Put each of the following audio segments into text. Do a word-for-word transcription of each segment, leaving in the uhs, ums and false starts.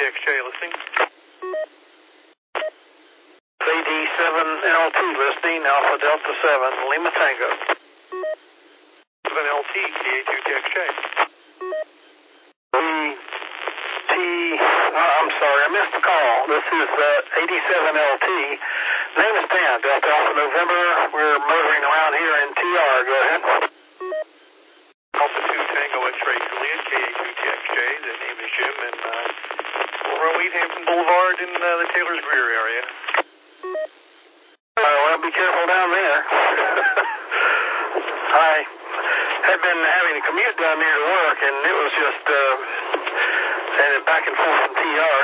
X J, listening. A D seven L T listening, Alpha Delta seven, Lima Tango. seven L T, K A two T X J. E T, uh, I'm sorry, I missed the call. This is uh, eighty-seven L T. Name is Dan, Delta Alpha November. We're motoring around here in T R. Go ahead. Alpha two Tango X-Ray Juliet, K A two T X J. The name is Jim, and uh, we're on Wheathampton Boulevard in uh, the Taylor's Greer area. Uh, well, be careful down there. I had been having a commute down there to work, and it was just uh, headed back and forth from T R.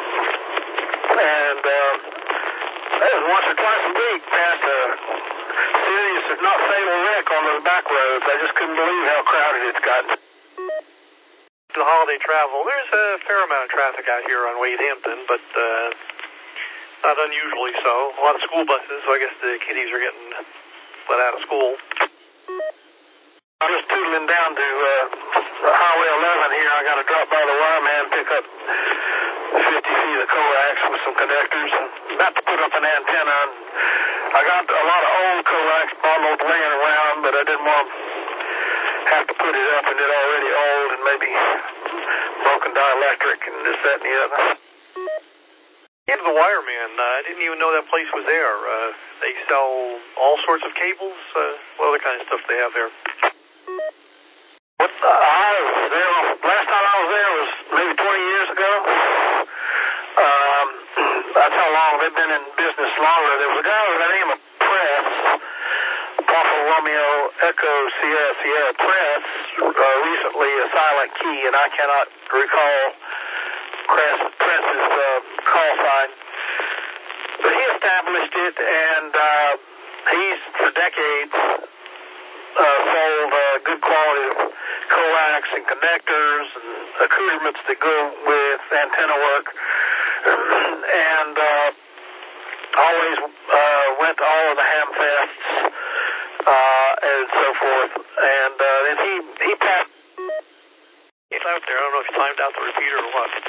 And uh, that was once or twice a week past a serious, if not fatal, wreck on those back roads. I just couldn't believe how crowded it's gotten. The holiday travel, there's a fair amount of traffic out here on Wheathampton, but uh, not unusually so. A lot of school buses, so I guess the kiddies are getting let out of school. I'm just tootling down to uh, Highway eleven here. I got to drop by the wireman, pick up fifty feet of coax with some connectors. About to put up an antenna. I got a lot of old coax bundled laying around, but I didn't want to have to put it up, and it already old and maybe broken dielectric and this, that, and the other. Yeah, the wireman, uh, I didn't even know that place was there. Uh, they sell all sorts of cables. Uh, what other kind of stuff they have there? What, uh, I was there, last time I was there was maybe twenty years ago. Um, that's how long they've been in business longer. There was a guy with the name of Press, Papa Romeo Echo Sierra Sierra Press, uh, recently a silent key, and I cannot recall Press, Press's uh, call sign. But he established it, and uh, he's, for decades, uh, sold uh, good quality coax and connectors and accoutrements that go with antenna work, and uh, always uh, went to all of the ham fests uh, and so forth. And uh, then he he passed. He's out there. I don't know if he timed out the repeater or what.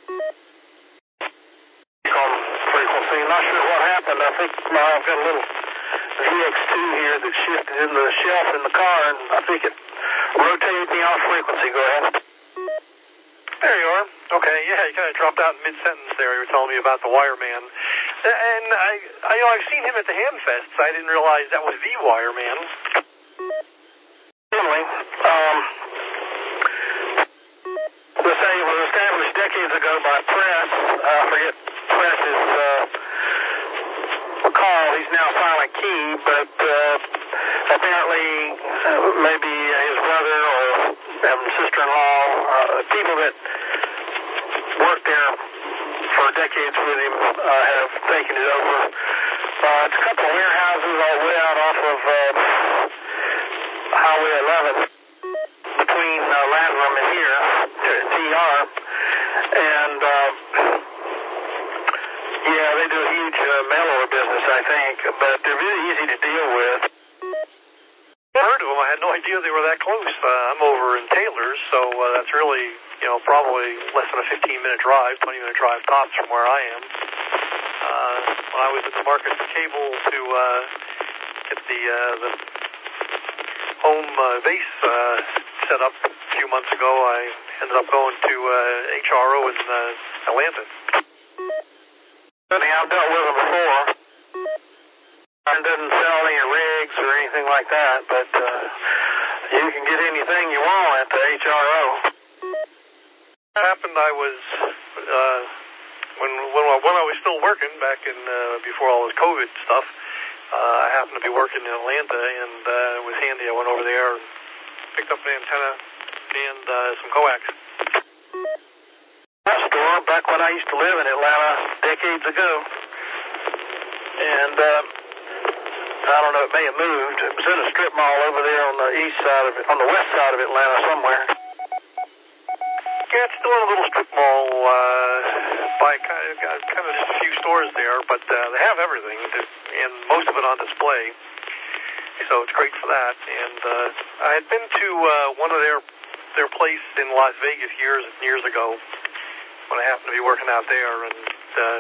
On frequency. Not sure what happened. I think well, I've got a little V X two here that shifted in the shelf in the car, and I think it rotated me off frequency. Go ahead. There you are. Okay, yeah, you kind of dropped out in mid-sentence there. You were telling me about the wireman. And I, I, you know, I've seen him at the ham fests. I didn't realize that was the wireman. Certainly. Um, let's say it was established decades ago by Press. I uh, forget Press's uh, call. He's now silent key, but uh, apparently uh, maybe his brother or um, sister-in-law, uh, people that worked there for decades with him uh, have taken it over. Uh, it's a couple of warehouses all the way out off of uh, Highway eleven between uh, Landrum and here, T R, and uh, yeah, they do a huge uh, mail order business, I think, but they're really easy to deal with. I heard of them. I had no idea they were that close. Uh, I'm over in Taylor's, so uh, that's really, you know, probably less than a fifteen minute drive, twenty minute drive tops from where I am. Uh, when I was in the market for cable to uh, get the uh, the home uh, base uh, set up a few months ago, I ended up going to uh, H R O in uh, Atlanta. I've dealt with them before. It doesn't sell any rigs or anything like that, but uh, you can get anything you want at the H R O. What happened, I was, uh, when, when, when I was still working back in, uh, before all this COVID stuff, uh, I happened to be working in Atlanta, and uh, it was handy. I went over there and picked up an antenna and uh, some coax. That store, back when I used to live in Atlanta decades ago, and uh, I don't know, it may have moved. It was in a strip mall over there on the east side of it, on the west side of Atlanta somewhere. Yeah, it's still in a little strip mall, uh, by kind of, kind of just a few stores there, but uh, they have everything, and most of it on display, so it's great for that. And uh, I had been to uh, one of their their place in Las Vegas years and years ago, when I happened to be working out there, and uh,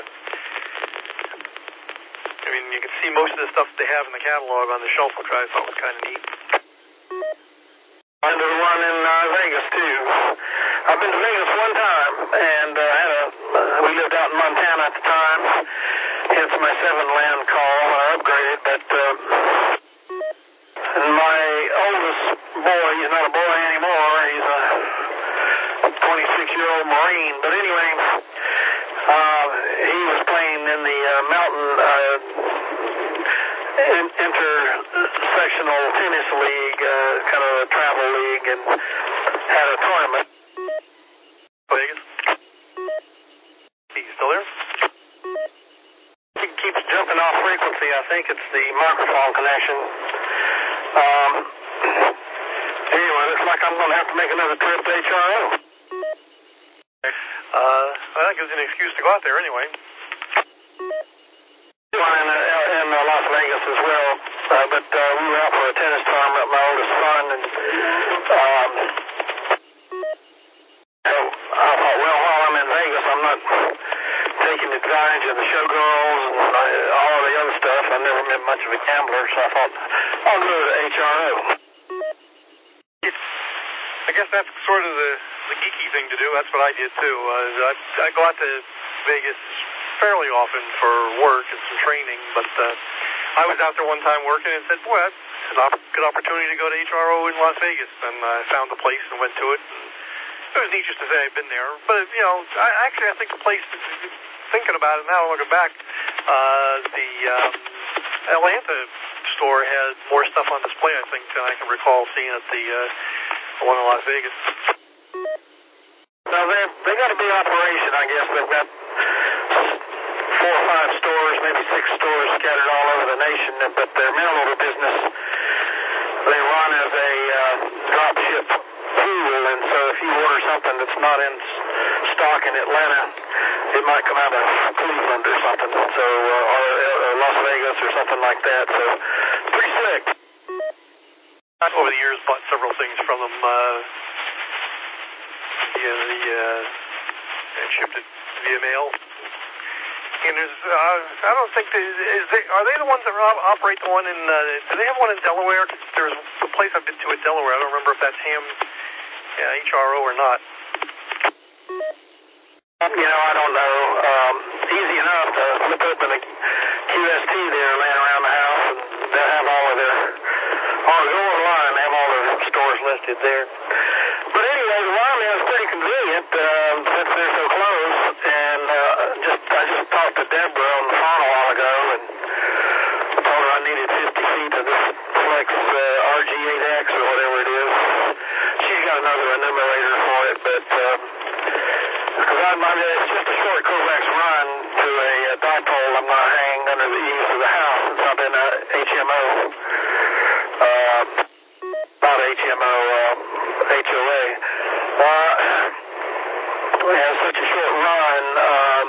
I mean, you can see most of the stuff they have in the catalog on the shelf, which I thought was kind of neat. I've been to the one in uh, Vegas, too. I've been to Vegas one time, and uh, had a, uh, we lived out in Montana at the time. Hence my seven land call when I upgraded, but uh, and my oldest boy, he's not a boy anymore, he's a twenty-six-year-old Marine, but anyway, uh, he was playing in the uh, mountain uh, in, intersectional tennis league, uh, kind of a travel league, and had a tournament. Vegas? He's still there? He keeps jumping off frequency. I think it's the microphone connection. Um, anyway, looks like I'm going to have to make another trip to H R O. Uh, well, that gives you an excuse to go out there anyway. One in, uh, in uh, Las Vegas as well, uh, but uh, we were out for a tennis tournament, my oldest son, and um, so I thought, well, while I'm in Vegas, I'm not taking advantage of the showgirls and uh, all of the other stuff. I've never been much of a gambler, so I thought, I'll go to H R O. I guess that's sort of the, the geeky thing to do. That's what I did, too. Uh, I, I go out to Vegas fairly often for work and some training, but uh, I was out there one time working and said, boy, that's an op- good opportunity to go to H R O in Las Vegas. And I found the place and went to it. And it was neat just to say I've been there. But, you know, I, actually I think the place, thinking about it now, looking back, uh, the um, Atlanta store had more stuff on display, I think, than I can recall seeing at the, uh, the one in Las Vegas. Well, they got a big operation, I guess. They've got four or five stores, maybe six stores scattered all over the nation, but their mail order business, they run as a uh, drop ship pool, and so if you order something that's not in stock in Atlanta, it might come out of Cleveland or something, so uh, or, or Las Vegas or something like that, so pretty slick. I've over the years bought several things from them, uh, via the, uh, and shipped it via mail. And there's, uh, I don't think, they, is they, are they the ones that operate the one in, uh, do they have one in Delaware? There's a place I've been to in Delaware. I don't remember if that's Ham, yeah, H R O or not. You know, I don't know. Um, easy enough to flip open a Q S T there laying around the house, and they'll have all of their, or go online, they have all their stores listed there. But anyway, the wireman is pretty convenient uh, since they're so close, and uh, just I just talked to Deborah on the phone a while ago, and told her I needed fifty feet of this Flex uh, R G eight X or whatever it is. She's got another enumerator for it, but uh, because I, I mean, it's just a short Kovacs run to a, a dipole I'm going to hang under the eaves of the house since I've been a H M O. Uh, not H M O, uh, H O A. Uh, we have such a short run um,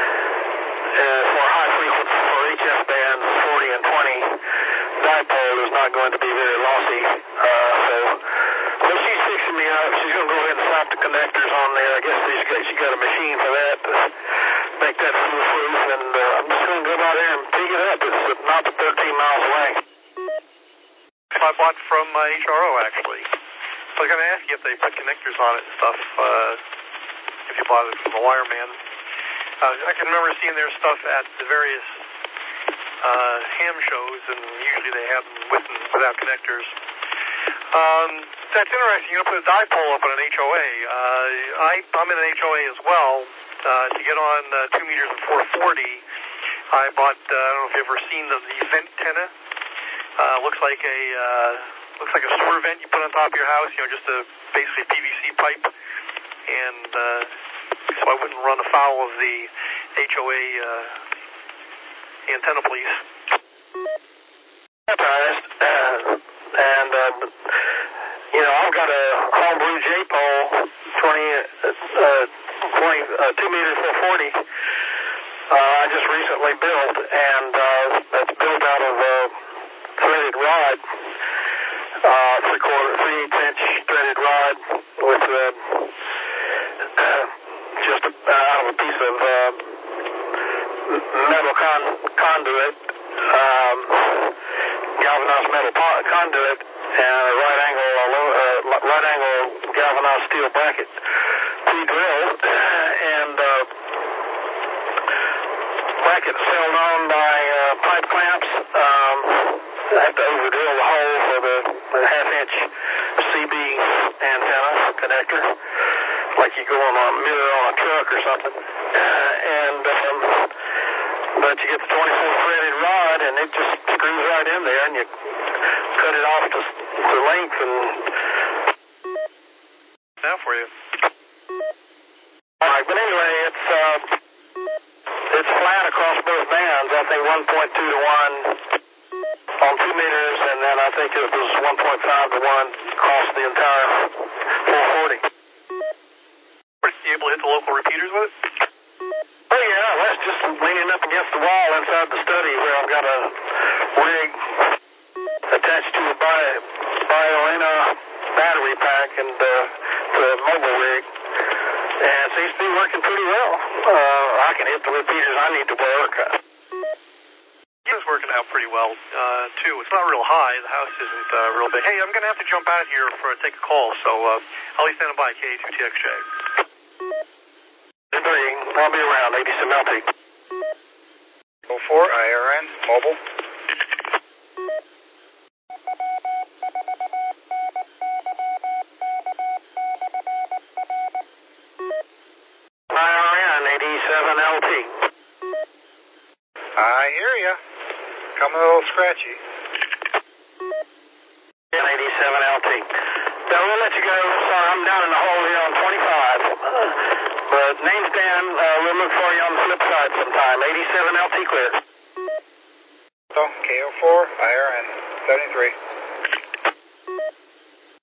uh, for high frequency for H F bands, forty and twenty. Dipole is not going to be very lossy. Uh, so, so she's fixing me up. She's going to go ahead and slap the connectors on there. I guess she's got, she's got a machine for that to make that foolproof. And uh, I'm just going to go by there and pick it up. It's not thirteen miles away. I bought from uh, H R O, actually. I was going to ask you if they put connectors on it and stuff, uh, if you bought it from the wireman. Uh, I can remember seeing their stuff at the various uh, ham shows, and usually they have them with and without connectors. Um, that's interesting. You're going to put a dipole up on an H O A. Uh, I, I'm in an H O A as well. Uh, to get on uh, two meters and four forty, I bought, uh, I don't know if you've ever seen the, the vent tenna. Uh, looks like a uh, looks like a sewer vent you put on top of your house. You know, just a basically P V C pipe, and uh, so I wouldn't run afoul of the H O A uh, antenna police. Baptized, uh, and uh, you know, I've got a homebrew J-pole, twenty, uh, twenty, uh, two meter four forty. Uh, I just recently built, and uh, that's built out of a threaded rod, uh, three quarter, three eighths inch threaded rod with uh, uh, just a, out of a piece of uh, metal con conduit, um, galvanized metal conduit, and a right angle, uh, right angle galvanized steel bracket pre-drilled, and uh, brackets held on by uh, pipe clamps. Um, I had to over-drill the hole for the, the half-inch C B antenna connector, like you go on a mirror on a truck or something. Uh, and um, but you get the twenty-four threaded rod, and it just screws right in there, and you cut it off to, to length. And now for you. All right, but anyway, it's uh, it's flat across both bands. I think one point two to one on two meters, and then I think it was one point five to one across the entire four forty. Were you able to hit the local repeaters with it? Oh yeah, that's just leaning up against the wall inside the study where I've got a rig attached to a Bio, Bioena battery pack and uh, to a mobile rig. And it seems to be working pretty well. Uh, I can hit the repeaters I need to work. It is working out pretty well, uh, too. It's not real high. The house isn't uh, real big. Hey, I'm going to have to jump out here for take a call, so uh, I'll be standing by K A two T X J. three, I'll be around, eighty some L T. oh four, I R N, mobile. I R N, eighty-seven L T. I hear ya. Coming a little scratchy. eighty-seven L T. Now we'll let you go. Sorry, I'm down in the hole here on twenty-five. But name stand, uh, we'll look for you on the flip side sometime. eighty-seven L T clear. So, K O four, I R N, seventy-three.